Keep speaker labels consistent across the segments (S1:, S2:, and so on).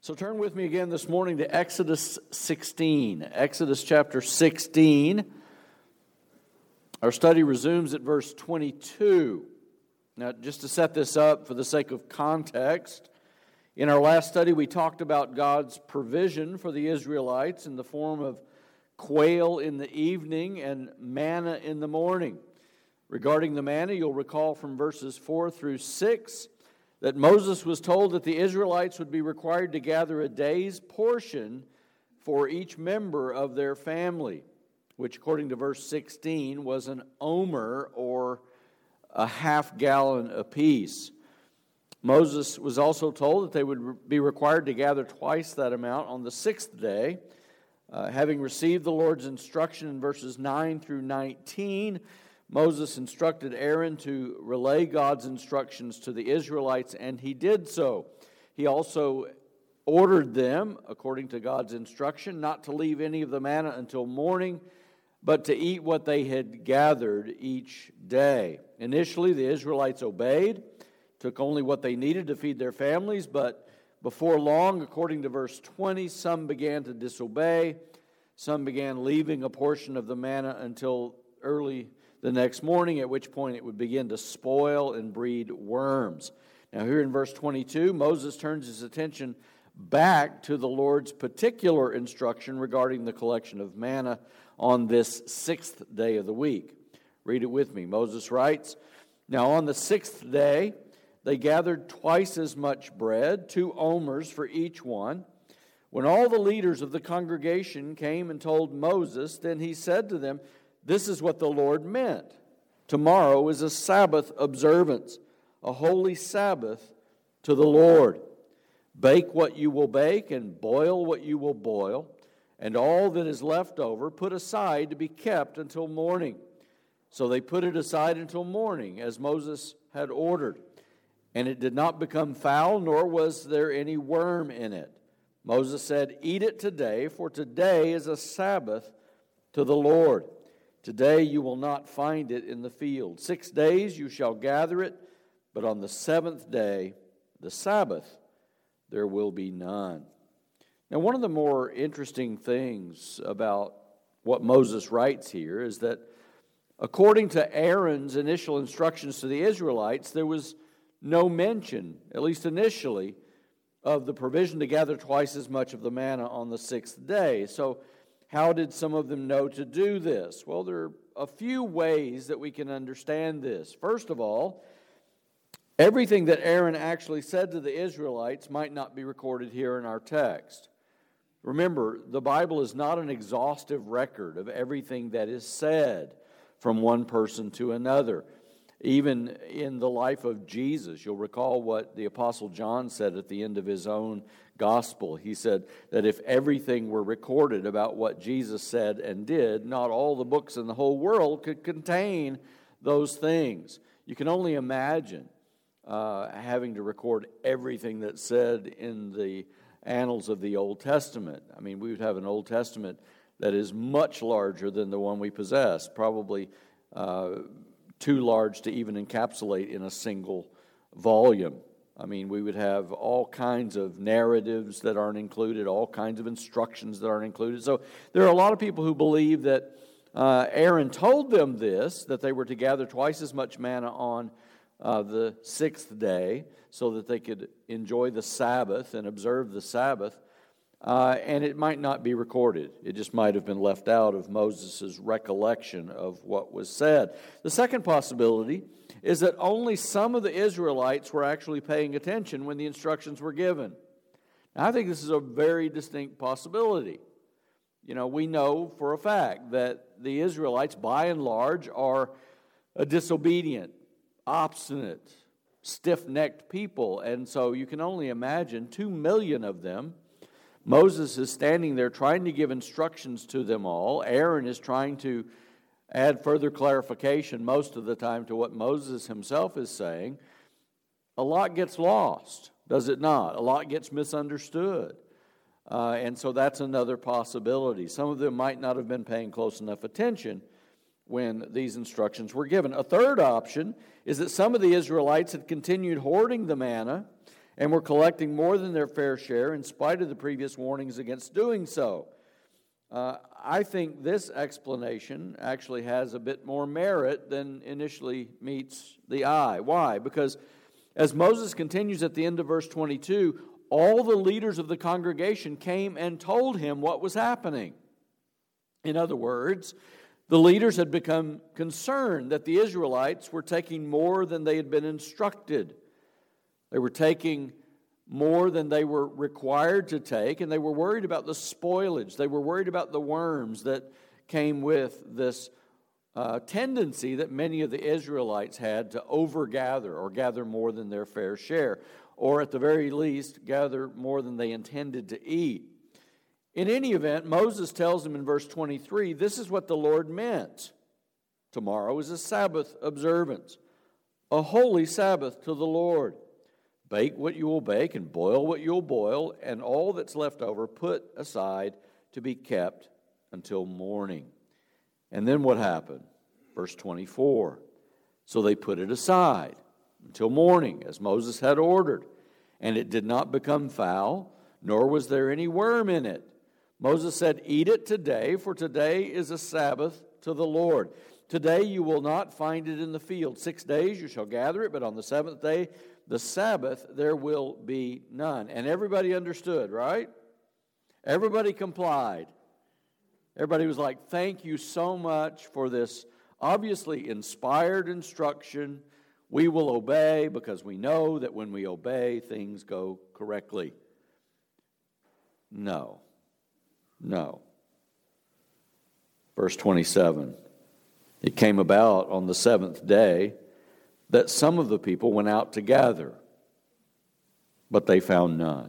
S1: So turn with me again this morning to Exodus 16. Exodus chapter 16. Our study resumes at verse 22. Now, just to set this up for the sake of context, in our last study we talked about God's provision for the Israelites in the form of quail in the evening and manna in the morning. Regarding the manna, you'll recall from verses 4 through 6 that Moses was told that the Israelites would be required to gather a day's portion for each member of their family, which according to verse 16 was an omer or a half gallon apiece. Moses was also told that they would be required to gather twice that amount on the sixth day. Having received the Lord's instruction in verses 9 through 19, Moses instructed Aaron to relay God's instructions to the Israelites, and he did so. He also ordered them, according to God's instruction, not to leave any of the manna until morning, but to eat what they had gathered each day. Initially, the Israelites obeyed, took only what they needed to feed their families, but before long, according to verse 20, some began to disobey. Some began leaving a portion of the manna until early the next morning, at which point it would begin to spoil and breed worms. Now here in verse 22, Moses turns his attention back to the Lord's particular instruction regarding the collection of manna on this sixth day of the week. Read it with me. Moses writes, "Now on the sixth day they gathered twice as much bread, 2 omers for each one. When all the leaders of the congregation came and told Moses, then he said to them, 'This is what the Lord meant. Tomorrow is a Sabbath observance, a holy Sabbath to the Lord. Bake what you will bake and boil what you will boil, and all that is left over put aside to be kept until morning.' So they put it aside until morning, as Moses had ordered. And it did not become foul, nor was there any worm in it. Moses said, 'Eat it today, for today is a Sabbath to the Lord. Today you will not find it in the field. 6 days you shall gather it, but on the seventh day, the Sabbath, there will be none.'" Now, one of the more interesting things about what Moses writes here is that according to Aaron's initial instructions to the Israelites, there was no mention, at least initially, of the provision to gather twice as much of the manna on the sixth day. So how did some of them know to do this? Well, there are a few ways that we can understand this. First of all, everything that Aaron actually said to the Israelites might not be recorded here in our text. Remember, the Bible is not an exhaustive record of everything that is said from one person to another. Even in the life of Jesus, you'll recall what the Apostle John said at the end of his own gospel. He said that if everything were recorded about what Jesus said and did, not all the books in the whole world could contain those things. You can only imagine having to record everything that's said in the annals of the Old Testament. I mean, we would have an Old Testament that is much larger than the one we possess, probably too large to even encapsulate in a single volume. I mean, we would have all kinds of narratives that aren't included, all kinds of instructions that aren't included. So there are a lot of people who believe that Aaron told them this, that they were to gather twice as much manna on the sixth day so that they could enjoy the Sabbath and observe the Sabbath. And it might not be recorded. It just might have been left out of Moses' recollection of what was said. The second possibility is that only some of the Israelites were actually paying attention when the instructions were given. Now, I think this is a very distinct possibility. You know, we know for a fact that the Israelites, by and large, are a disobedient, obstinate, stiff-necked people. And so you can only imagine 2 million of them. Moses is standing there trying to give instructions to them all. Aaron is trying to add further clarification most of the time to what Moses himself is saying. A lot gets lost, does it not? A lot gets misunderstood. And so that's another possibility. Some of them might not have been paying close enough attention when these instructions were given. A third option is that some of the Israelites had continued hoarding the manna and were collecting more than their fair share in spite of the previous warnings against doing so. I think this explanation actually has a bit more merit than initially meets the eye. Why? Because as Moses continues at the end of verse 22, all the leaders of the congregation came and told him what was happening. In other words, the leaders had become concerned that the Israelites were taking more than they had been instructed. They were taking more than they were required to take, and they were worried about the spoilage. They were worried about the worms that came with this tendency that many of the Israelites had to overgather or gather more than their fair share, or at the very least, gather more than they intended to eat. In any event, Moses tells them in verse 23, this is what the Lord meant. Tomorrow is a Sabbath observance, a holy Sabbath to the Lord. Bake what you will bake and boil what you will boil, and all that's left over put aside to be kept until morning. And then what happened? Verse 24. So they put it aside until morning, as Moses had ordered. And it did not become foul, nor was there any worm in it. Moses said, eat it today, for today is a Sabbath to the Lord. Today you will not find it in the field. 6 days you shall gather it, but on the seventh day, the Sabbath, there will be none. And everybody understood, right? Everybody complied. Everybody was like, thank you so much for this obviously inspired instruction. We will obey because we know that when we obey, things go correctly. No. Verse 27. It came about on the seventh day that some of the people went out to gather, but they found none.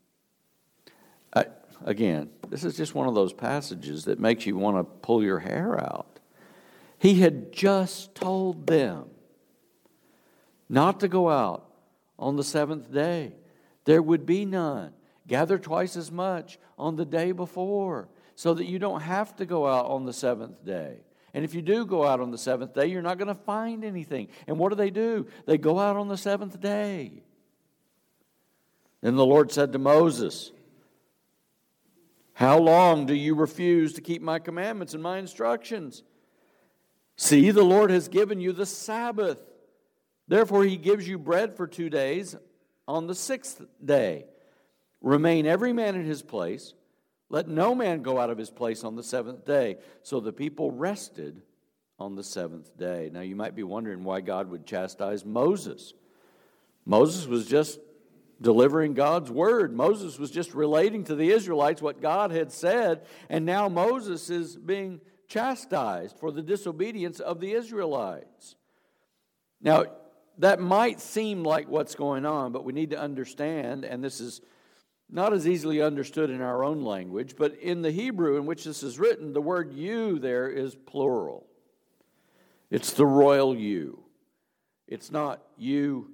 S1: Again, this is just one of those passages that makes you want to pull your hair out. He had just told them not to go out on the seventh day. There would be none. Gather twice as much on the day before so that you don't have to go out on the seventh day. And if you do go out on the seventh day, you're not going to find anything. And what do? They go out on the seventh day. Then the Lord said to Moses, how long do you refuse to keep my commandments and my instructions? See, the Lord has given you the Sabbath. Therefore, he gives you bread for 2 days on the sixth day. Remain every man in his place. Let no man go out of his place on the seventh day. So the people rested on the seventh day. Now you might be wondering why God would chastise Moses. Moses was just delivering God's word. Moses was just relating to the Israelites what God had said. And now Moses is being chastised for the disobedience of the Israelites. Now that might seem like what's going on, but we need to understand, and this is not as easily understood in our own language, but in the Hebrew in which this is written, the word you there is plural. It's the royal you. It's not you,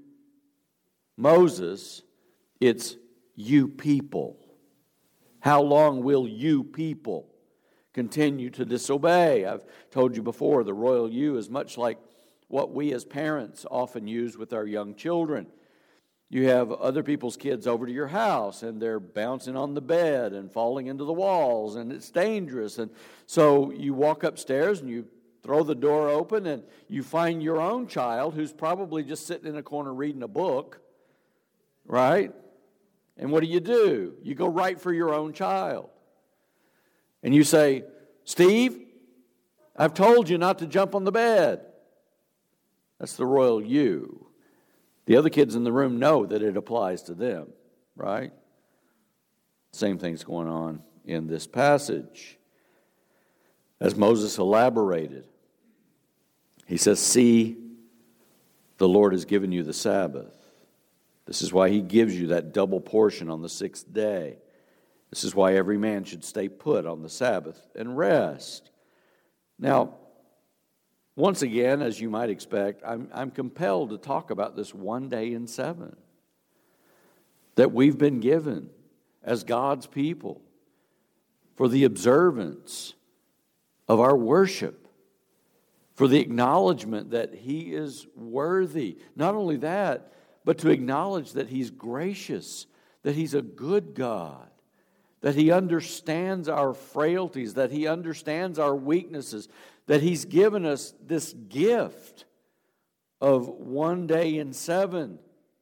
S1: Moses, it's you people. How long will you people continue to disobey? I've told you before, the royal you is much like what we as parents often use with our young children. You have other people's kids over to your house, and they're bouncing on the bed and falling into the walls, and it's dangerous. And so you walk upstairs and you throw the door open, and you find your own child who's probably just sitting in a corner reading a book, right? And what do? You go right for your own child. And you say, Steve, I've told you not to jump on the bed. That's the royal you. The other kids in the room know that it applies to them, right? Same thing's going on in this passage. As Moses elaborated, he says, see, the Lord has given you the Sabbath. This is why he gives you that double portion on the sixth day. This is why every man should stay put on the Sabbath and rest. Now, once again, as you might expect, I'm compelled to talk about this 1 day in 7 that we've been given as God's people for the observance of our worship, for the acknowledgement that he is worthy. Not only that, but to acknowledge that He's gracious, that He's a good God, that He understands our frailties, that He understands our weaknesses, that He's given us this gift of one day in seven.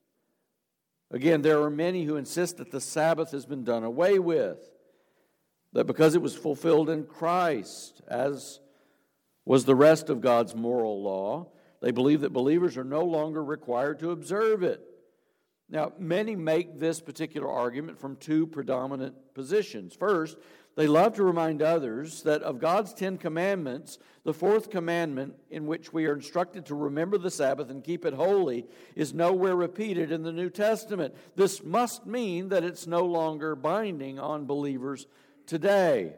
S1: Again, there are many who insist that the Sabbath has been done away with, that because it was fulfilled in Christ, as was the rest of God's moral law, they believe that believers are no longer required to observe it. Now, many make this particular argument from two predominant positions. First, they love to remind others that of God's 10 commandments, the fourth commandment, in which we are instructed to remember the Sabbath and keep it holy, is nowhere repeated in the New Testament. This must mean that it's no longer binding on believers today.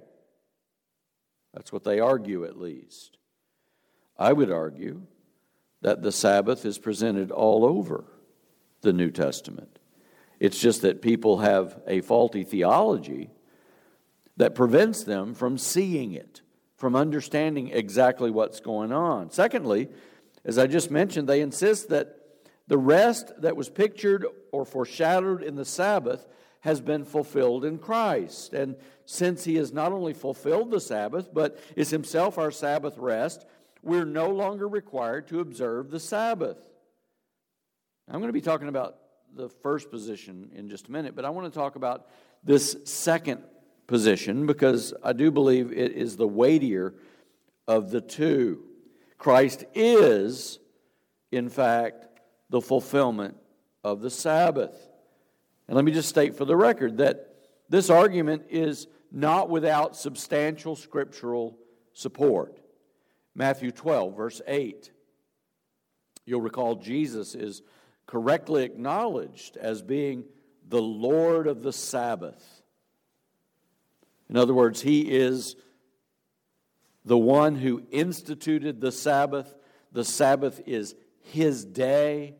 S1: That's what they argue, at least. I would argue that the Sabbath is presented all over the New Testament. It's just that people have a faulty theology that prevents them from seeing it, from understanding exactly what's going on. Secondly, as I just mentioned, they insist that the rest that was pictured or foreshadowed in the Sabbath has been fulfilled in Christ. And since He has not only fulfilled the Sabbath, but is Himself our Sabbath rest, we're no longer required to observe the Sabbath. I'm going to be talking about the first position in just a minute, but I want to talk about this second position because I do believe it is the weightier of the two. Christ is, in fact, the fulfillment of the Sabbath. And let me just state for the record that this argument is not without substantial scriptural support. Matthew 12, verse 8. You'll recall Jesus is correctly acknowledged as being the Lord of the Sabbath. In other words, He is the one who instituted the Sabbath. The Sabbath is His day.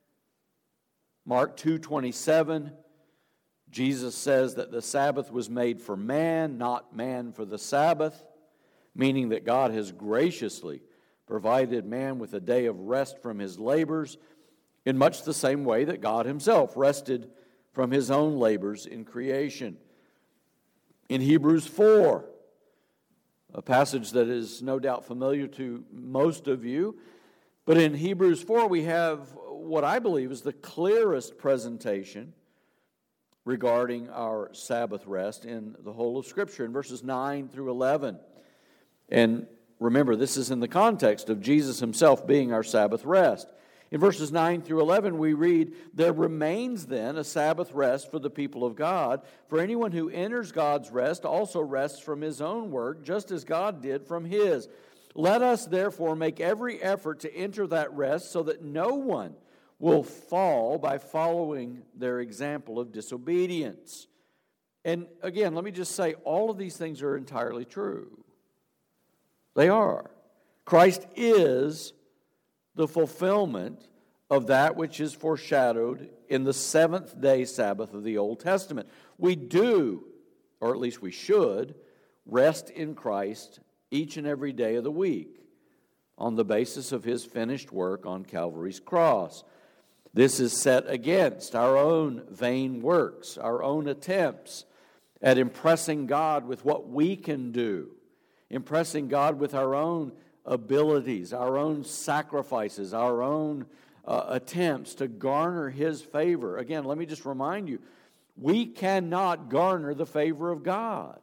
S1: Mark 2:27, Jesus says that the Sabbath was made for man, not man for the Sabbath, meaning that God has graciously provided man with a day of rest from his labors in much the same way that God Himself rested from His own labors in creation. In Hebrews 4, a passage that is no doubt familiar to most of you, but in Hebrews 4 we have what I believe is the clearest presentation regarding our Sabbath rest in the whole of Scripture, in verses 9 through 11. And remember, this is in the context of Jesus Himself being our Sabbath rest. In verses 9 through 11, we read, "There remains then a Sabbath rest for the people of God. For anyone who enters God's rest also rests from his own work, just as God did from His. Let us therefore make every effort to enter that rest so that no one will fall by following their example of disobedience." And again, let me just say, all of these things are entirely true. They are. Christ is the fulfillment of that which is foreshadowed in the seventh-day Sabbath of the Old Testament. We do, or at least we should, rest in Christ each and every day of the week on the basis of His finished work on Calvary's cross. This is set against our own vain works, our own attempts at impressing God with what we can do, impressing God with our own abilities, our own sacrifices, our own attempts to garner His favor. Again, let me just remind you, we cannot garner the favor of God,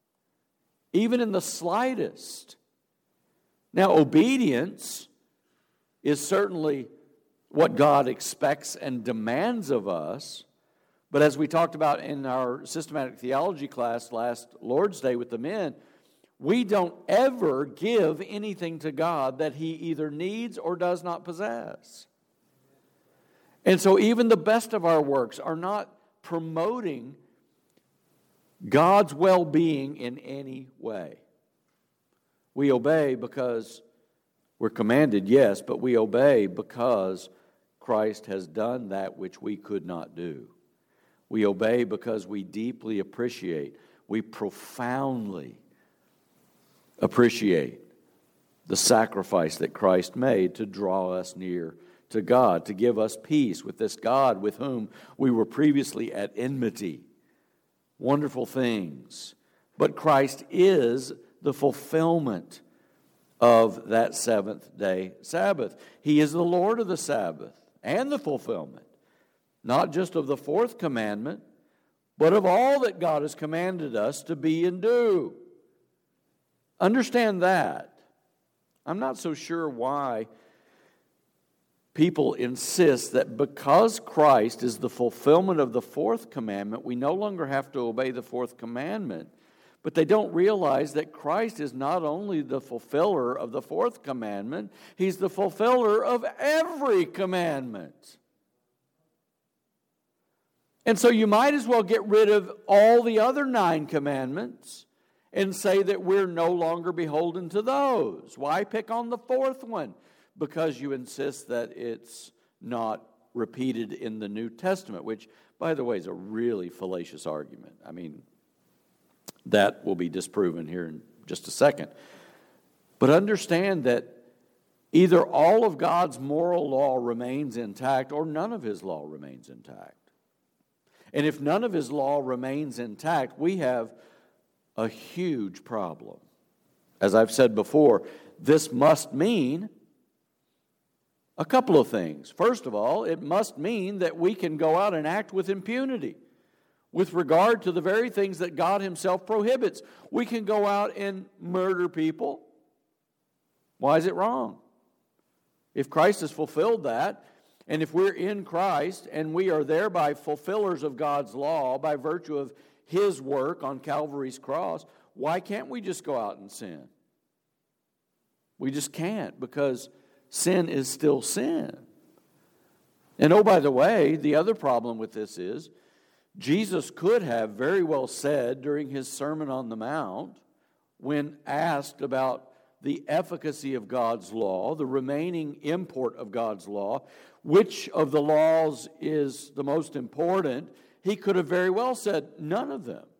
S1: even in the slightest. Now, obedience is certainly what God expects and demands of us, but as we talked about in our systematic theology class last Lord's Day with the men, we don't ever give anything to God that He either needs or does not possess. And so even the best of our works are not promoting God's well-being in any way. We obey because we're commanded, yes, but we obey because Christ has done that which we could not do. We obey because we deeply appreciate, we profoundly appreciate the sacrifice that Christ made to draw us near to God, to give us peace with this God with whom we were previously at enmity. Wonderful things. But Christ is the fulfillment of that seventh-day Sabbath. He is the Lord of the Sabbath and the fulfillment, not just of the fourth commandment, but of all that God has commanded us to be and do. Understand that. I'm not so sure why people insist that because Christ is the fulfillment of the fourth commandment, we no longer have to obey the fourth commandment. But they don't realize that Christ is not only the fulfiller of the fourth commandment, He's the fulfiller of every commandment. And so you might as well get rid of all the other 9 commandments and say that we're no longer beholden to those. Why pick on the fourth one? Because you insist that it's not repeated in the New Testament, which, by the way, is a really fallacious argument. I mean, that will be disproven here in just a second. But understand that either all of God's moral law remains intact or none of His law remains intact. And if none of His law remains intact, we have a huge problem. As I've said before, this must mean a couple of things. First of all, it must mean that we can go out and act with impunity with regard to the very things that God Himself prohibits. We can go out and murder people. Why is it wrong? If Christ has fulfilled that, and if we're in Christ and we are thereby fulfillers of God's law by virtue of His work on Calvary's cross, why can't we just go out and sin? We just can't, because sin is still sin. And oh, by the way, the other problem with this is Jesus could have very well said during His Sermon on the Mount, when asked about the efficacy of God's law, the remaining import of God's law, which of the laws is the most important, He could have very well said, none of them.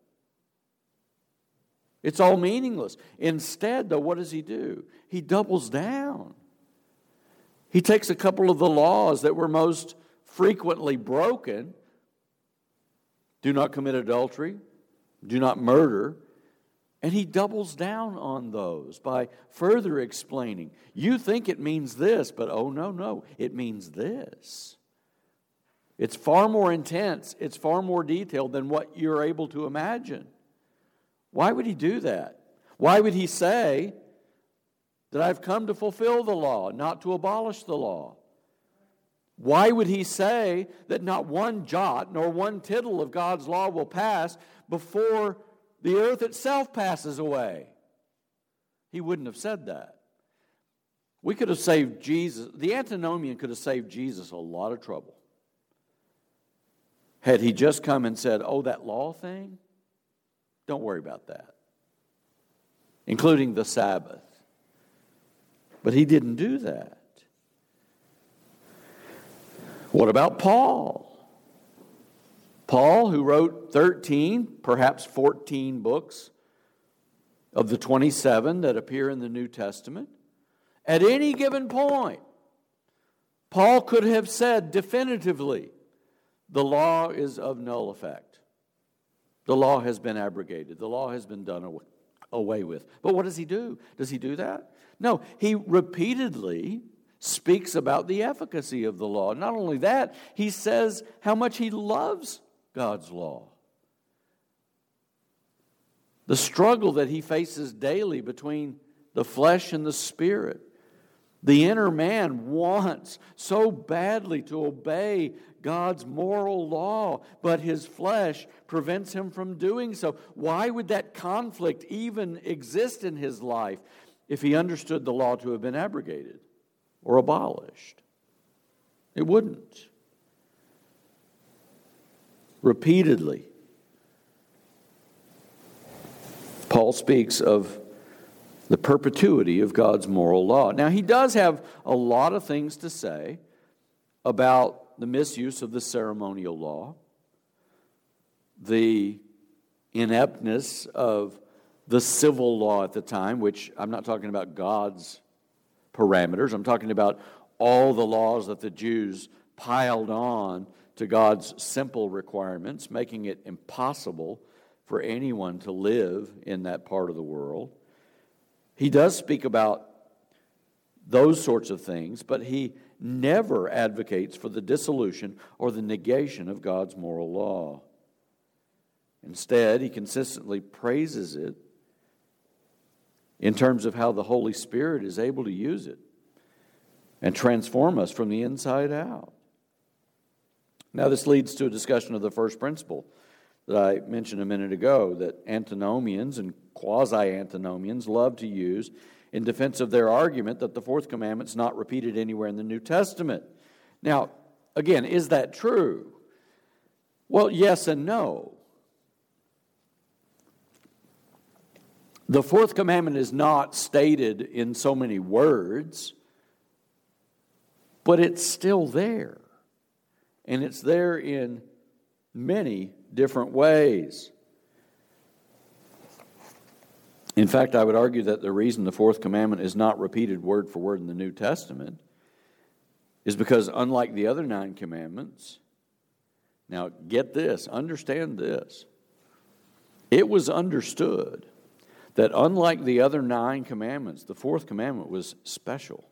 S1: It's all meaningless. Instead, though, what does He do? He doubles down. He takes a couple of the laws that were most frequently broken. Do not commit adultery. Do not murder. And He doubles down on those by further explaining. You think it means this, but oh, no, it means this. It's far more intense. It's far more detailed than what you're able to imagine. Why would He do that? Why would He say that I've come to fulfill the law, not to abolish the law? Why would He say that not one jot nor one tittle of God's law will pass before the earth itself passes away? He wouldn't have said that. We could have saved Jesus. The antinomian could have saved Jesus a lot of trouble had He just come and said, oh, that law thing? Don't worry about that. Including the Sabbath. But He didn't do that. What about Paul? Paul, who wrote 13, perhaps 14 books of the 27 that appear in the New Testament, at any given point, Paul could have said definitively, the law is of null effect. The law has been abrogated. The law has been done away with. But what does he do? Does he do that? No, he repeatedly speaks about the efficacy of the law. Not only that, he says how much he loves God's law. The struggle that he faces daily between the flesh and the spirit. The inner man wants so badly to obey God's moral law, but his flesh prevents him from doing so. Why would that conflict even exist in his life if he understood the law to have been abrogated or abolished? It wouldn't. Repeatedly, Paul speaks of the perpetuity of God's moral law. Now, he does have a lot of things to say about the misuse of the ceremonial law, the ineptness of the civil law at the time, which I'm not talking about God's parameters. I'm talking about all the laws that the Jews piled on to God's simple requirements, making it impossible for anyone to live in that part of the world. He does speak about those sorts of things, but he never advocates for the dissolution or the negation of God's moral law. Instead, he consistently praises it in terms of how the Holy Spirit is able to use it and transform us from the inside out. Now, this leads to a discussion of the first principle that I mentioned a minute ago, that antinomians and quasi-antinomians love to use in defense of their argument that the fourth commandment is not repeated anywhere in the New Testament. Now, again, is that true? Well, yes and no. The fourth commandment is not stated in so many words, but it's still there. And it's there in many different ways. In fact, I would argue that the reason the fourth commandment is not repeated word for word in the New Testament is because, unlike the other 9 commandments, now get this, understand this, it was understood that unlike the other 9 commandments, the fourth commandment was special.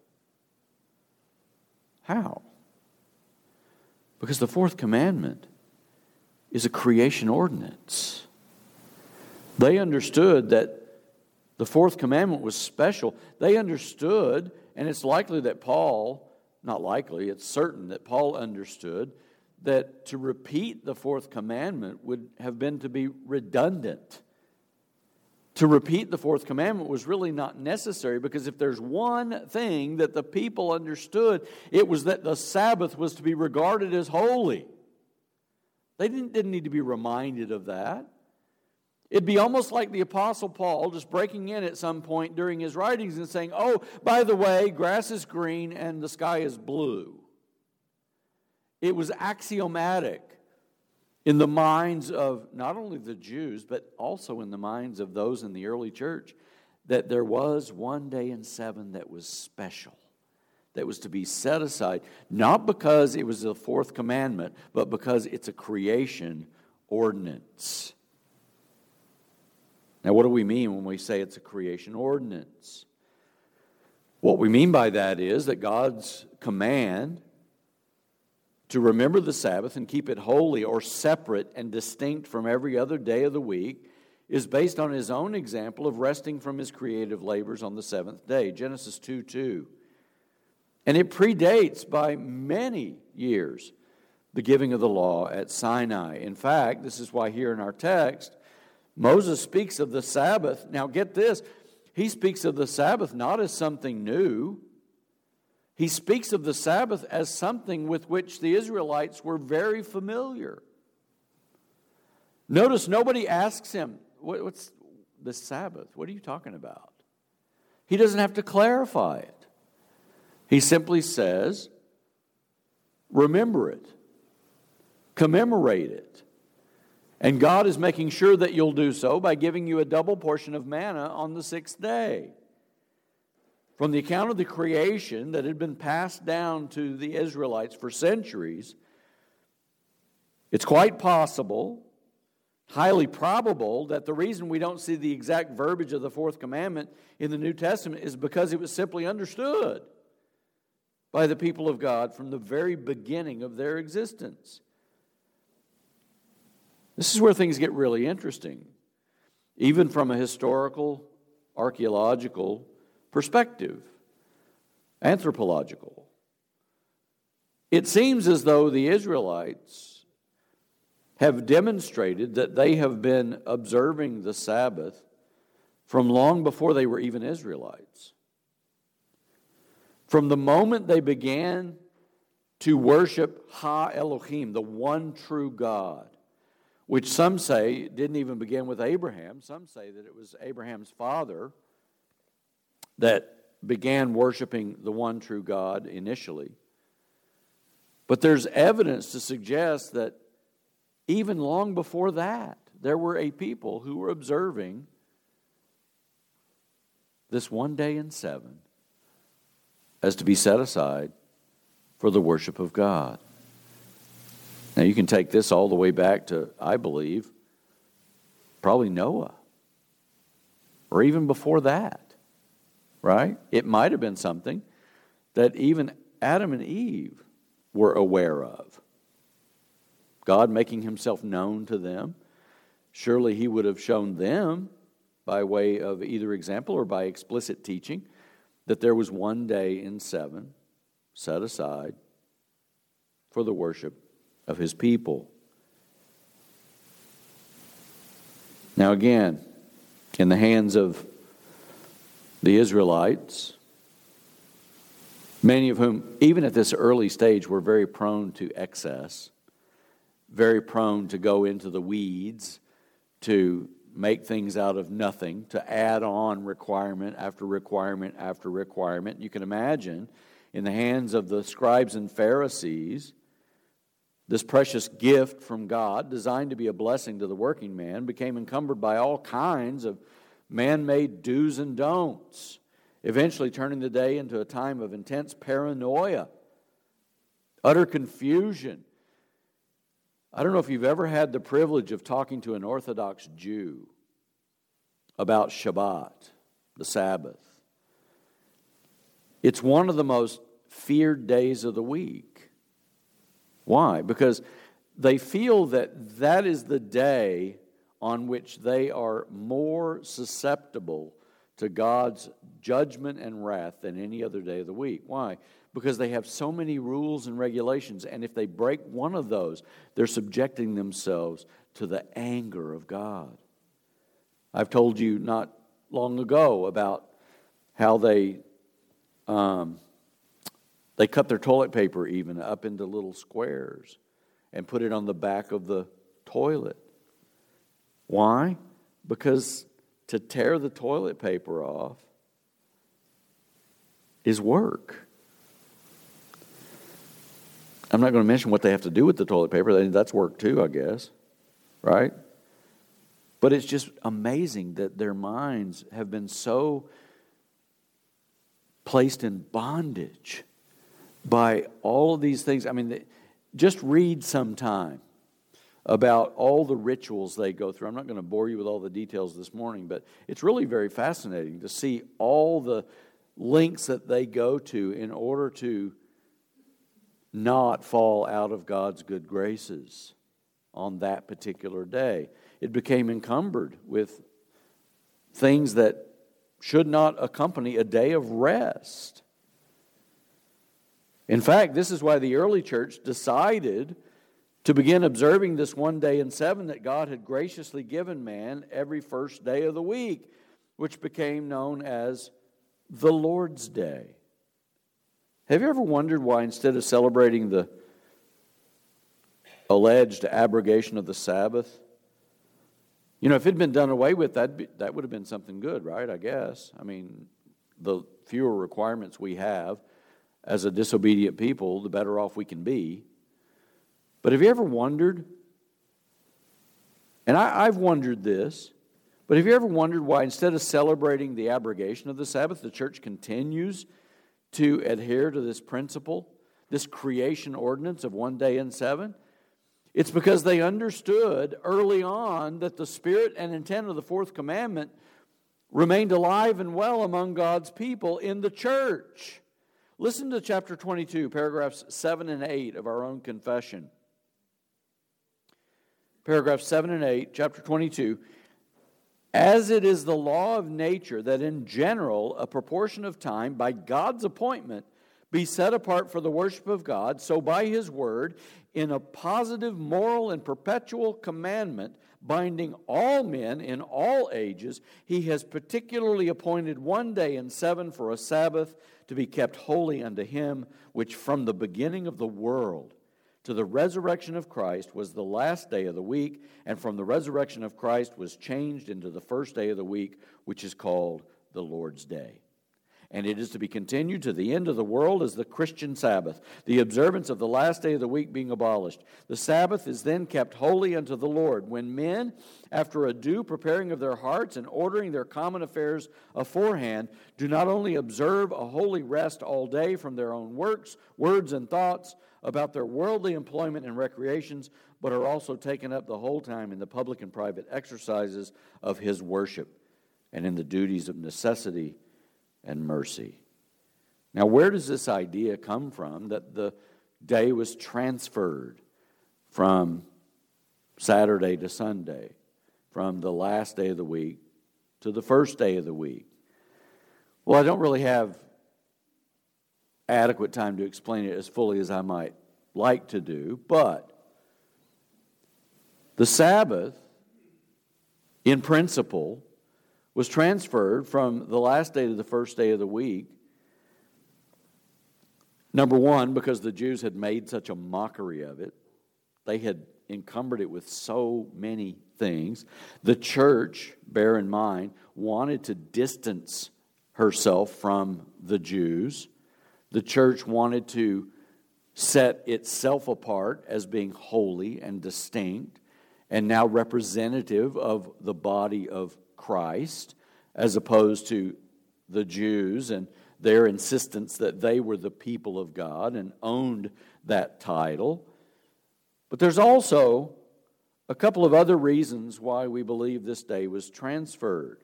S1: How? Because the fourth commandment is a creation ordinance. They understood that the fourth commandment was special. They understood, and it's likely that Paul, not likely, it's certain that Paul understood that to repeat the fourth commandment would have been to be redundant. To repeat the fourth commandment was really not necessary, because if there's one thing that the people understood, it was that the Sabbath was to be regarded as holy. They didn't need to be reminded of that. It'd be almost like the Apostle Paul just breaking in at some point during his writings and saying, oh, by the way, grass is green and the sky is blue. It was axiomatic in the minds of not only the Jews, but also in the minds of those in the early church, that there was one day in 7 that was special, that was to be set aside, not because it was the fourth commandment, but because it's a creation ordinance. Now, what do we mean when we say it's a creation ordinance? What we mean by that is that God's command to remember the Sabbath and keep it holy or separate and distinct from every other day of the week is based on His own example of resting from His creative labors on the seventh day, Genesis 2:2. And it predates by many years the giving of the law at Sinai. In fact, this is why here in our text, Moses speaks of the Sabbath. Now get this, he speaks of the Sabbath not as something new. He speaks of the Sabbath as something with which the Israelites were very familiar. Notice nobody asks him, what's the Sabbath? What are you talking about? He doesn't have to clarify it. He simply says, remember it, commemorate it. And God is making sure that you'll do so by giving you a double portion of manna on the sixth day. From the account of the creation that had been passed down to the Israelites for centuries, it's quite possible, highly probable, that the reason we don't see the exact verbiage of the fourth commandment in the New Testament is because it was simply understood by the people of God from the very beginning of their existence. This is where things get really interesting, even from a historical, archaeological perspective, anthropological. It seems as though the Israelites have demonstrated that they have been observing the Sabbath from long before they were even Israelites. From the moment they began to worship Ha Elohim, the one true God, which some say didn't even begin with Abraham. Some say that it was Abraham's father that began worshiping the one true God initially. But there's evidence to suggest that even long before that, there were a people who were observing this one day in 7 as to be set aside for the worship of God. Now you can take this all the way back to, I believe, probably Noah, or even before that, right? It might have been something that even Adam and Eve were aware of. God making himself known to them. Surely he would have shown them by way of either example or by explicit teaching that there was one day in 7 set aside for the worship of his people. Now again, in the hands of the Israelites, many of whom, even at this early stage, were very prone to excess, very prone to go into the weeds, to make things out of nothing, to add on requirement after requirement after requirement. You can imagine, in the hands of the scribes and Pharisees, this precious gift from God, designed to be a blessing to the working man, became encumbered by all kinds of man-made do's and don'ts, eventually turning the day into a time of intense paranoia, utter confusion. I don't know if you've ever had the privilege of talking to an Orthodox Jew about Shabbat, the Sabbath. It's one of the most feared days of the week. Why? Because they feel that that is the day on which they are more susceptible to God's judgment and wrath than any other day of the week. Why? Because they have so many rules and regulations, and if they break one of those, they're subjecting themselves to the anger of God. I've told you not long ago about how they cut their toilet paper even up into little squares and put it on the back of the toilet. Why? Because to tear the toilet paper off is work. I'm not going to mention what they have to do with the toilet paper. That's work too, I guess. Right? But it's just amazing that their minds have been so placed in bondage by all of these things. I mean, just read sometime about all the rituals they go through. I'm not going to bore you with all the details this morning, but it's really very fascinating to see all the lengths that they go to in order to not fall out of God's good graces on that particular day. It became encumbered with things that should not accompany a day of rest. In fact, this is why the early church decided to begin observing this one day in 7 that God had graciously given man every first day of the week, which became known as the Lord's Day. Have you ever wondered why instead of celebrating the alleged abrogation of the Sabbath, if it had been done away with, that would have been something good, right? I guess. I mean, the fewer requirements we have as a disobedient people, the better off we can be. But have you ever wondered, and I've wondered this, but have you ever wondered why instead of celebrating the abrogation of the Sabbath, the church continues to adhere to this principle, this creation ordinance of one day in 7? It's because they understood early on that the spirit and intent of the fourth commandment remained alive and well among God's people in the church. Listen to chapter 22, paragraphs 7 and 8 of our own confession. Paragraphs 7 and 8, chapter 22. As it is the law of nature that in general a proportion of time by God's appointment be set apart for the worship of God, so by His word, in a positive, moral, and perpetual commandment binding all men in all ages, He has particularly appointed one day in 7 for a Sabbath to be kept holy unto Him, which from the beginning of the world to the resurrection of Christ was the last day of the week, and from the resurrection of Christ was changed into the first day of the week, which is called the Lord's Day. and it is to be continued to the end of the world as the Christian Sabbath, the observance of the last day of the week being abolished. The Sabbath is then kept holy unto the Lord, when men, after a due preparing of their hearts and ordering their common affairs aforehand, do not only observe a holy rest all day from their own works, words, and thoughts about their worldly employment and recreations, but are also taken up the whole time in the public and private exercises of His worship and in the duties of necessity and mercy. Now, where does this idea come from that the day was transferred from Saturday to Sunday, from the last day of the week to the first day of the week? Well, I don't really have adequate time to explain it as fully as I might like to do, but the Sabbath, in principle, was transferred from the last day to the first day of the week. Number one, because the Jews had made such a mockery of it. They had encumbered it with so many things. The church, bear in mind, wanted to distance herself from the Jews. The church wanted to set itself apart as being holy and distinct, and now representative of the body of Christ, as opposed to the Jews and their insistence that they were the people of God and owned that title. But there's also a couple of other reasons why we believe this day was transferred.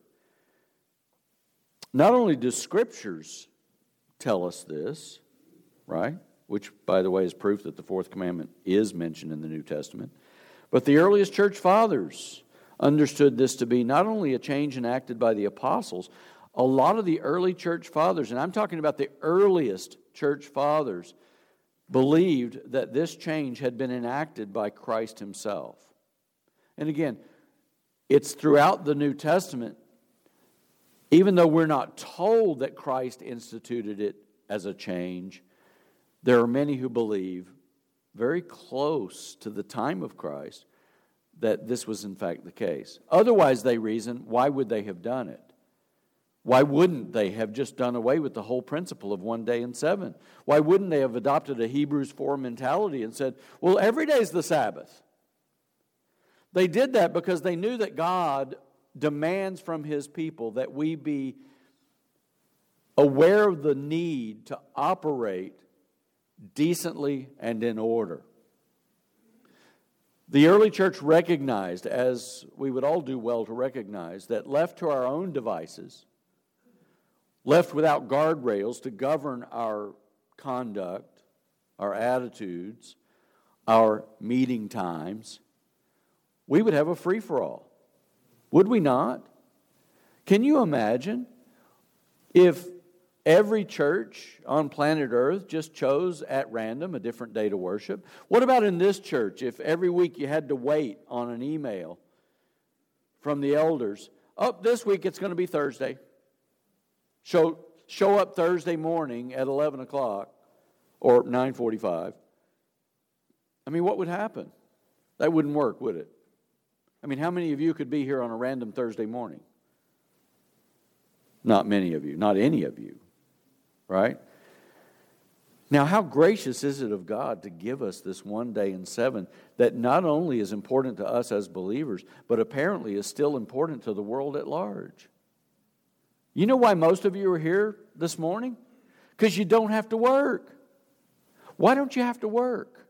S1: Not only do Scriptures tell us this, right? Which, by the way, is proof that the fourth commandment is mentioned in the New Testament. But the earliest church fathers understood this to be not only a change enacted by the apostles, a lot of the early church fathers, and I'm talking about the earliest church fathers, believed that this change had been enacted by Christ Himself. And again, it's throughout the New Testament, even though we're not told that Christ instituted it as a change, there are many who believe, very close to the time of Christ, that this was in fact the case. Otherwise, they reason, why would they have done it? Why wouldn't they have just done away with the whole principle of one day in seven? Why wouldn't they have adopted a Hebrews 4 mentality and said, well, every day is the Sabbath? They did that because they knew that God demands from His people that we be aware of the need to operate decently and in order. The early church recognized, as we would all do well to recognize, that left to our own devices, left without guardrails to govern our conduct, our attitudes, our meeting times, we would have a free-for-all. Would we not? Can you imagine if every church on planet Earth just chose at random a different day to worship? What about in this church if every week you had to wait on an email from the elders? Oh, this week it's going to be Thursday. Show up Thursday morning at 11 o'clock or 9:45. I mean, what would happen? That wouldn't work, would it? I mean, how many of you could be here on a random Thursday morning? Not many of you, not any of you. Right? Now, how gracious is it of God to give us this one day in seven that not only is important to us as believers, but apparently is still important to the world at large. You know why most of you are here this morning? Because you don't have to work. Why don't you have to work?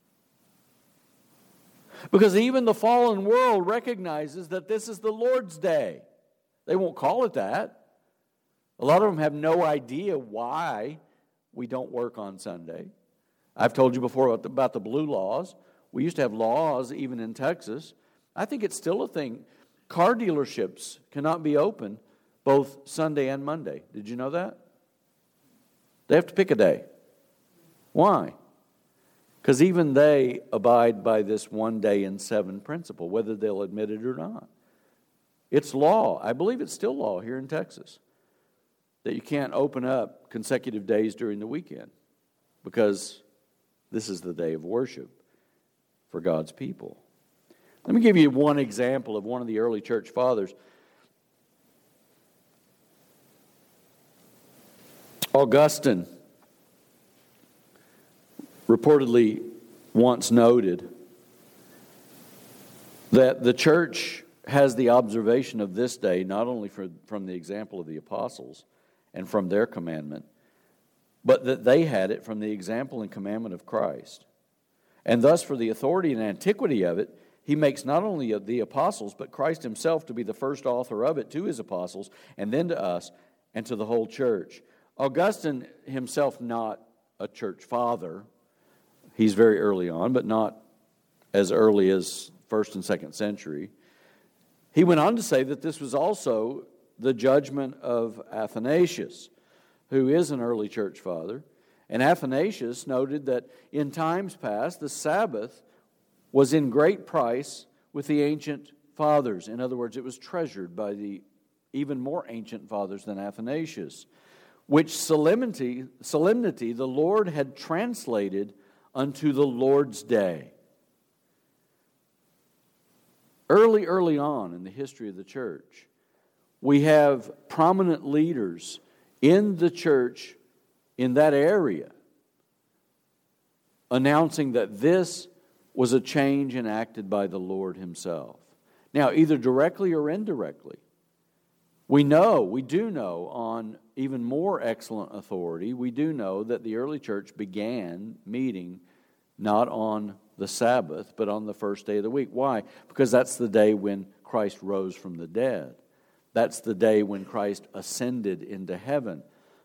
S1: Because even the fallen world recognizes that this is the Lord's day. They won't call it that. A lot of them have no idea why we don't work on Sunday. I've told you before about the blue laws. We used to have laws even in Texas. I think it's still a thing. Car dealerships cannot be open both Sunday and Monday. Did you know that? They have to pick a day. Why? Because even they abide by this one day in seven principle, whether they'll admit it or not. It's law. I believe it's still law here in Texas, that you can't open up consecutive days during the weekend because this is the day of worship for God's people. Let me give you one example of one of the early church fathers. Augustine reportedly once noted that the church has the observation of this day not only from the example of the apostles and from their commandment, but that they had it from the example and commandment of Christ. And thus, for the authority and antiquity of it, he makes not only the apostles, but Christ himself to be the first author of it to his apostles, and then to us, and to the whole church. Augustine himself, not a church father, he's very early on, but not as early as 1st and 2nd century. He went on to say that this was also the judgment of Athanasius, who is an early church father. And Athanasius noted that in times past, the Sabbath was in great price with the ancient fathers. In other words, it was treasured by the even more ancient fathers than Athanasius, which solemnity the Lord had translated unto the Lord's day. Early on in the history of the church, we have prominent leaders in the church in that area announcing that this was a change enacted by the Lord himself. Now, either directly or indirectly, we do know on even more excellent authority, we do know that the early church began meeting not on the Sabbath, but on the first day of the week. Why? Because that's the day when Christ rose from the dead. That's the day when Christ ascended into heaven.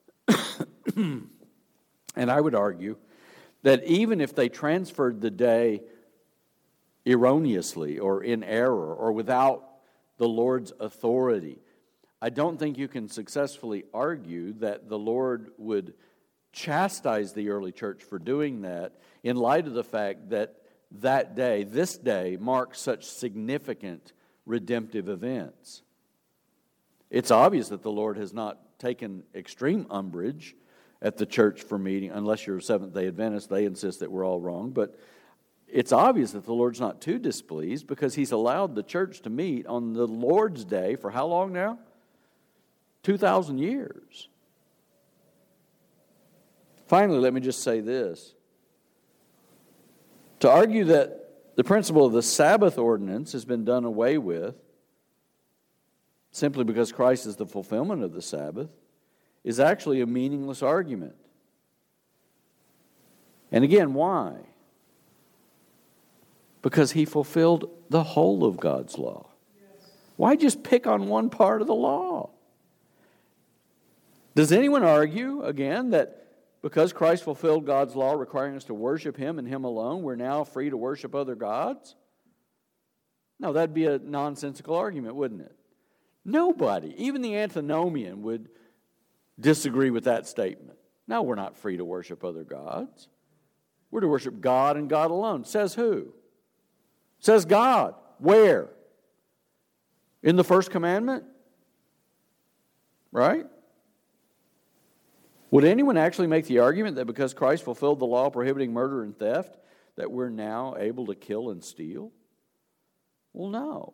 S1: And I would argue that even if they transferred the day erroneously or in error or without the Lord's authority, I don't think you can successfully argue that the Lord would chastise the early church for doing that in light of the fact that that day, this day, marks such significant redemptive events. It's obvious that the Lord has not taken extreme umbrage at the church for meeting, unless you're a Seventh-day Adventist, they insist that we're all wrong, but it's obvious that the Lord's not too displeased because he's allowed the church to meet on the Lord's day for how long now? 2,000 years. Finally, let me just say this. To argue that the principle of the Sabbath ordinance has been done away with simply because Christ is the fulfillment of the Sabbath is actually a meaningless argument. And again, why? Because he fulfilled the whole of God's law. Why just pick on one part of the law? Does anyone argue, again, that because Christ fulfilled God's law requiring us to worship him and him alone, we're now free to worship other gods? No, that'd be a nonsensical argument, wouldn't it? Nobody, even the antinomian, would disagree with that statement. No, we're not free to worship other gods. We're to worship God and God alone. Says who? Says God. Where? In the first commandment? Right? Would anyone actually make the argument that because Christ fulfilled the law prohibiting murder and theft, that we're now able to kill and steal? Well, no.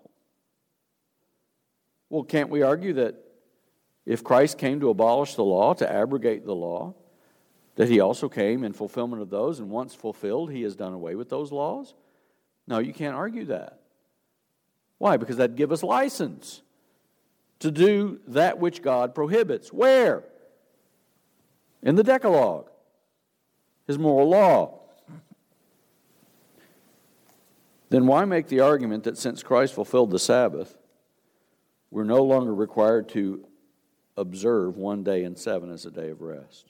S1: Well, can't we argue that if Christ came to abolish the law, to abrogate the law, that he also came in fulfillment of those, and once fulfilled, he has done away with those laws? No, you can't argue that. Why? Because that'd give us license to do that which God prohibits. Where? In the Decalogue, his moral law. Then why make the argument that since Christ fulfilled the Sabbath, we're no longer required to observe one day in 7 as a day of rest?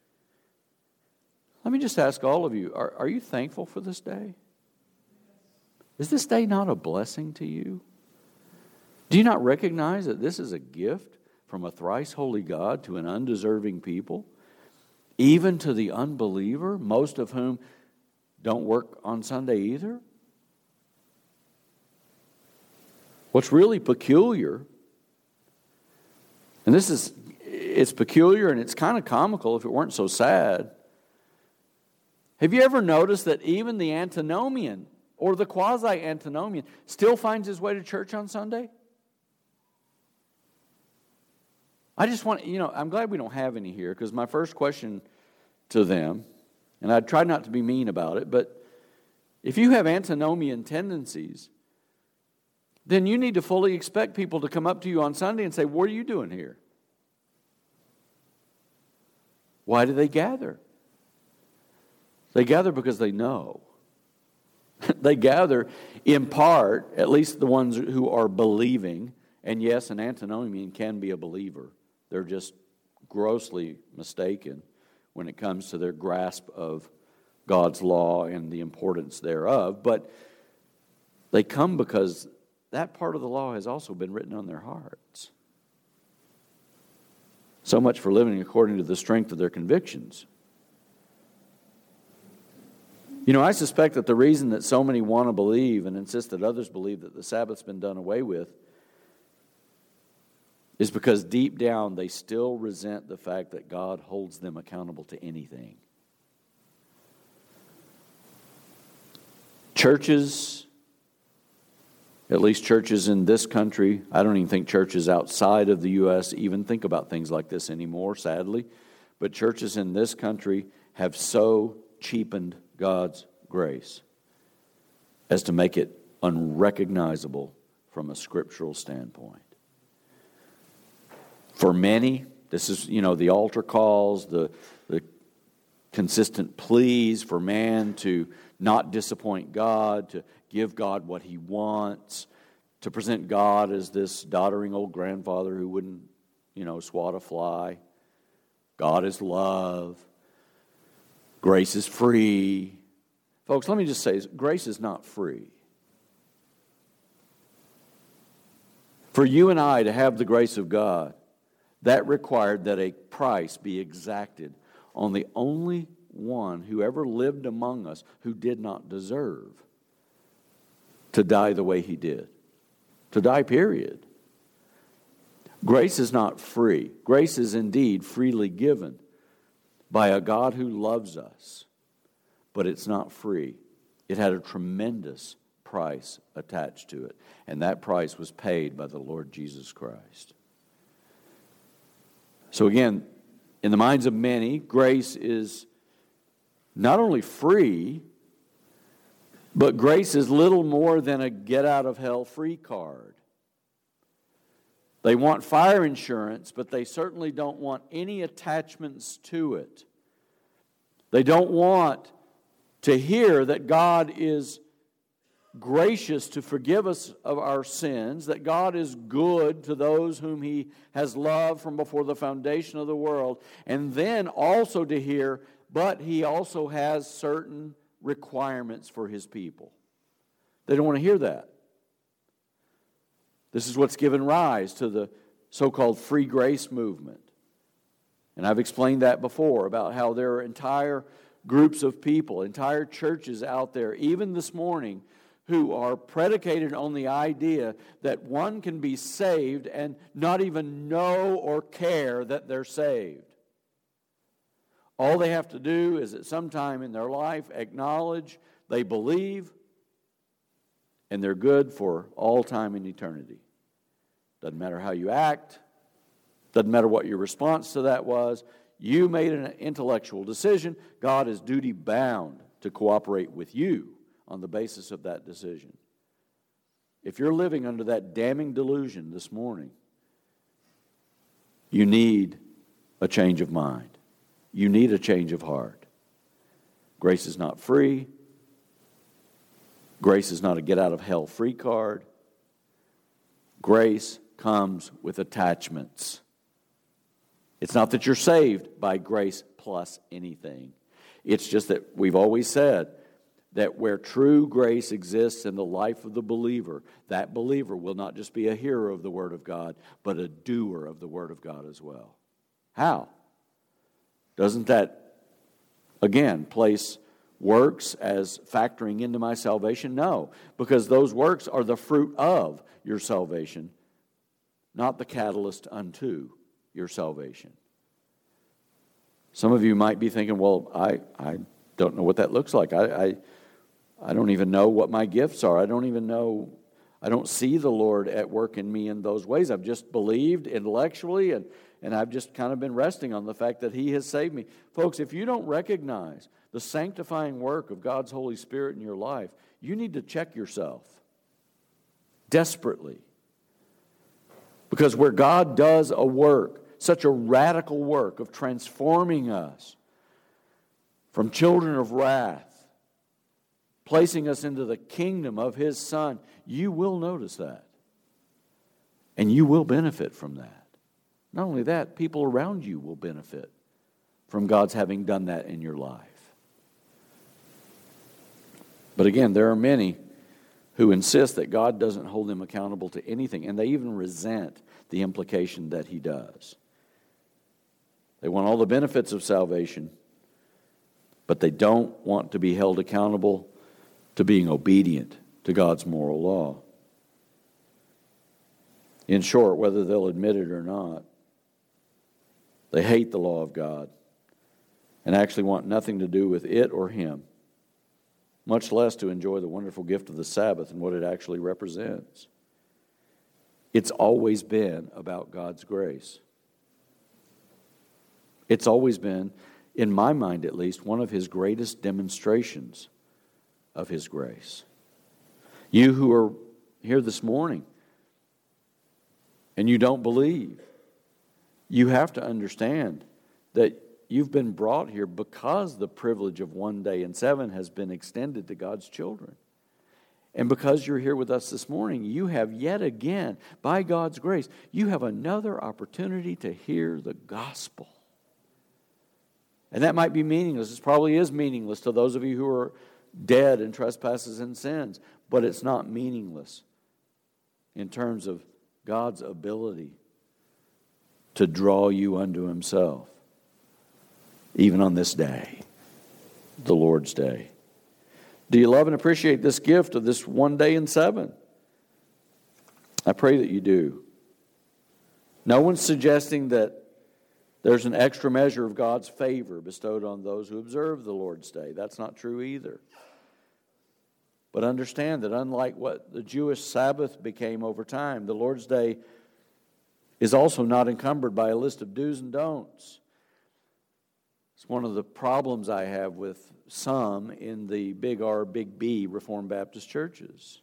S1: Let me just ask all of you, are you thankful for this day? Is this day not a blessing to you? Do you not recognize that this is a gift from a thrice holy God to an undeserving people? Even to the unbeliever, most of whom don't work on Sunday either? What's really peculiar, and it's peculiar and it's kind of comical if it weren't so sad. Have you ever noticed that even the antinomian or the quasi-antinomian still finds his way to church on Sunday? I just want, I'm glad we don't have any here, because my first question to them, and I try not to be mean about it, but if you have antinomian tendencies, then you need to fully expect people to come up to you on Sunday and say, what are you doing here? Why do they gather? They gather because they know. They gather in part, at least the ones who are believing, and yes, an antinomian can be a believer. They're just grossly mistaken when it comes to their grasp of God's law and the importance thereof. But they come because that part of the law has also been written on their hearts. So much for living according to the strength of their convictions. I suspect that the reason that so many want to believe and insist that others believe that the Sabbath's been done away with is because deep down they still resent the fact that God holds them accountable to anything. Churches, at least churches in this country, I don't even think churches outside of the U.S. even think about things like this anymore, sadly. But churches in this country have so cheapened God's grace as to make it unrecognizable from a scriptural standpoint. For many, this is, the altar calls, the consistent pleas for man to not disappoint God, to give God what He wants, to present God as this doddering old grandfather who wouldn't, swat a fly. God is love. Grace is free. Folks, let me just say, grace is not free. For you and I to have the grace of God, that required that a price be exacted on the only one who ever lived among us who did not deserve to die the way He did. To die, period. Grace is not free. Grace is indeed freely given by a God who loves us. But it's not free. It had a tremendous price attached to it. And that price was paid by the Lord Jesus Christ. So again, in the minds of many, grace is not only free, but grace is little more than a get-out-of-hell-free card. They want fire insurance, but they certainly don't want any attachments to it. They don't want to hear that God is gracious to forgive us of our sins, that God is good to those whom He has loved from before the foundation of the world, and then also to hear, but He also has certain requirements for His people. They don't want to hear that. This is what's given rise to the so-called free grace movement. And I've explained that before about how there are entire groups of people, entire churches out there, even this morning, who are predicated on the idea that one can be saved and not even know or care that they're saved. All they have to do is at some time in their life acknowledge they believe, and they're good for all time and eternity. Doesn't matter how you act. Doesn't matter what your response to that was. You made an intellectual decision. God is duty bound to cooperate with you on the basis of that decision. If you're living under that damning delusion this morning, you need a change of mind. You need a change of heart. Grace is not free. Grace is not a get-out-of-hell-free card. Grace comes with attachments. It's not that you're saved by grace plus anything. It's just that we've always said that where true grace exists in the life of the believer, that believer will not just be a hearer of the Word of God, but a doer of the Word of God as well. How? Doesn't that, again, place works as factoring into my salvation? No, because those works are the fruit of your salvation, not the catalyst unto your salvation. Some of you might be thinking, well, I don't know what that looks like. I don't even know what my gifts are. I don't even know. I don't see the Lord at work in me in those ways. I've just believed intellectually, and I've just kind of been resting on the fact that He has saved me. Folks, if you don't recognize the sanctifying work of God's Holy Spirit in your life, you need to check yourself desperately. Because where God does a work, such a radical work of transforming us from children of wrath, placing us into the kingdom of His Son, you will notice that. And you will benefit from that. Not only that, people around you will benefit from God's having done that in your life. But again, there are many who insist that God doesn't hold them accountable to anything, and they even resent the implication that He does. They want all the benefits of salvation, but they don't want to be held accountable to being obedient to God's moral law. In short, whether they'll admit it or not, they hate the law of God and actually want nothing to do with it or Him, much less to enjoy the wonderful gift of the Sabbath and what it actually represents. It's always been about God's grace. It's always been, in my mind at least, one of His greatest demonstrations of His grace. You who are here this morning and you don't believe, you have to understand that you've been brought here because the privilege of one day in seven has been extended to God's children. And because you're here with us this morning, you have yet again, by God's grace, you have another opportunity to hear the gospel. And that might be meaningless. It probably is meaningless to those of you who are dead in trespasses and sins. But it's not meaningless in terms of God's ability to draw you unto Himself, even on this day, the Lord's Day. Do you love and appreciate this gift of this one day in seven? I pray that you do. No one's suggesting that there's an extra measure of God's favor bestowed on those who observe the Lord's Day. That's not true either. But understand that unlike what the Jewish Sabbath became over time, the Lord's Day is also not encumbered by a list of do's and don'ts. It's one of the problems I have with some in the big R, big B Reformed Baptist churches.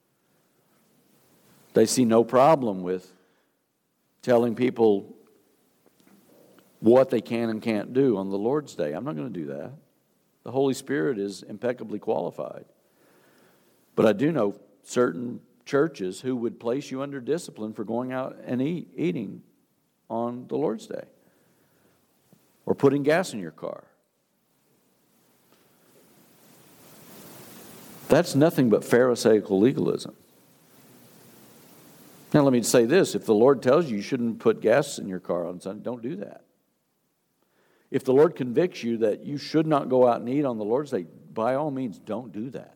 S1: They see no problem with telling people what they can and can't do on the Lord's Day. I'm not going to do that. The Holy Spirit is impeccably qualified. But I do know certain churches who would place you under discipline for going out and eating on the Lord's Day, or putting gas in your car. That's nothing but Pharisaical legalism. Now let me say this. If the Lord tells you shouldn't put gas in your car on Sunday, don't do that. If the Lord convicts you that you should not go out and eat on the Lord's Day, by all means, don't do that.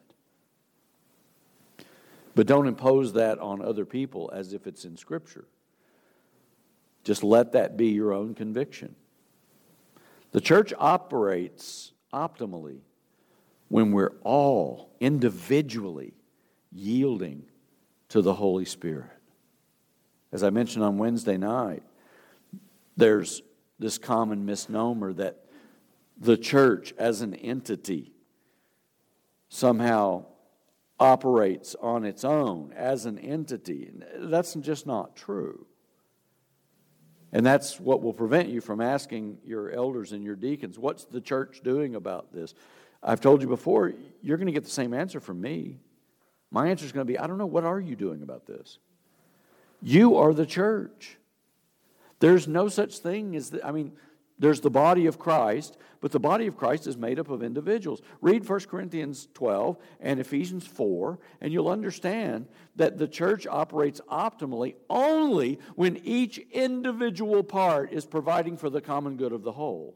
S1: But don't impose that on other people as if it's in Scripture. Just let that be your own conviction. The church operates optimally when we're all individually yielding to the Holy Spirit. As I mentioned on Wednesday night, there's this common misnomer that the church as an entity somehow operates on its own as an entity. That's just not true. And that's what will prevent you from asking your elders and your deacons, what's the church doing about this? I've told you before, you're going to get the same answer from me. My answer is going to be, I don't know, what are you doing about this? You are the church. There's no such thing as, there's the body of Christ, but the body of Christ is made up of individuals. Read 1 Corinthians 12 and Ephesians 4, and you'll understand that the church operates optimally only when each individual part is providing for the common good of the whole.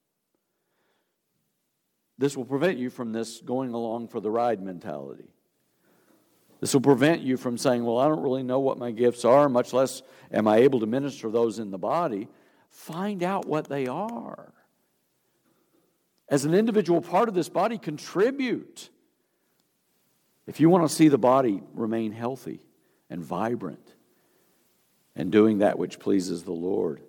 S1: This will prevent you from this going along for the ride mentality. This will prevent you from saying, well, I don't really know what my gifts are, much less am I able to minister those in the body. Find out what they are. As an individual part of this body, contribute. If you want to see the body remain healthy and vibrant and doing that which pleases the Lord.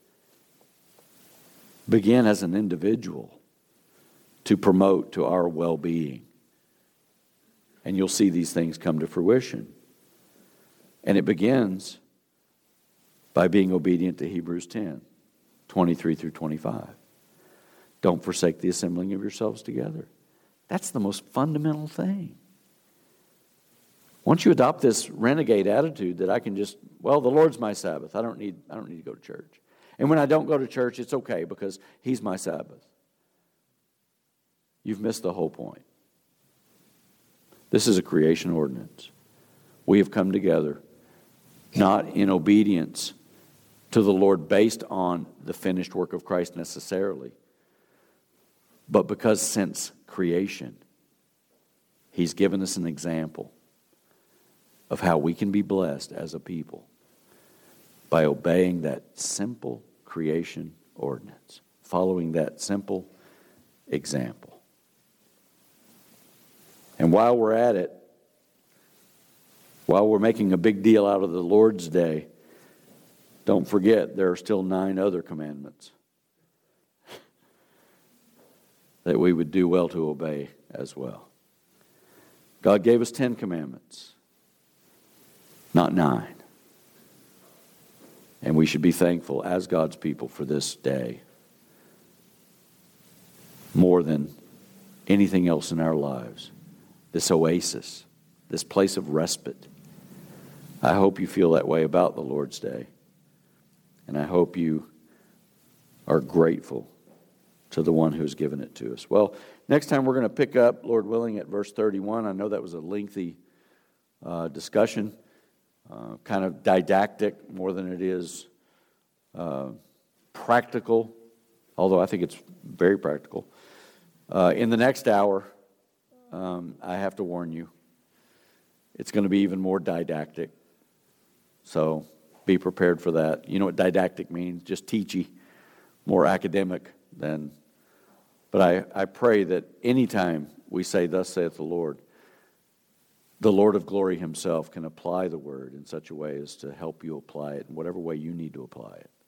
S1: Begin as an individual to promote to our well-being. And you'll see these things come to fruition. And it begins by being obedient to Hebrews 10:23 through 25. Don't forsake the assembling of yourselves together. That's the most fundamental thing. Once you adopt this renegade attitude that I can just, well, the Lord's my Sabbath. I don't need to go to church. And when I don't go to church, it's okay because He's my Sabbath. You've missed the whole point. This is a creation ordinance. We have come together not in obedience to the Lord based on the finished work of Christ necessarily, but because since creation, He's given us an example of how we can be blessed as a people by obeying that simple creation ordinance, following that simple example. And while we're at it, while we're making a big deal out of the Lord's Day, don't forget there are still 9 other commandments that we would do well to obey as well. God gave us 10 commandments, not 9. And we should be thankful as God's people for this day more than anything else in our lives. This oasis, this place of respite. I hope you feel that way about the Lord's Day. And I hope you are grateful to the one who's given it to us. Well, next time we're going to pick up, Lord willing, at verse 31. I know that was a lengthy discussion, kind of didactic more than it is practical, although I think it's very practical. In the next hour, I have to warn you, it's going to be even more didactic. So be prepared for that. You know what didactic means? Just teachy, more academic than. But I pray that anytime we say, "Thus saith the Lord of glory Himself can apply the word in such a way as to help you apply it in whatever way you need to apply it.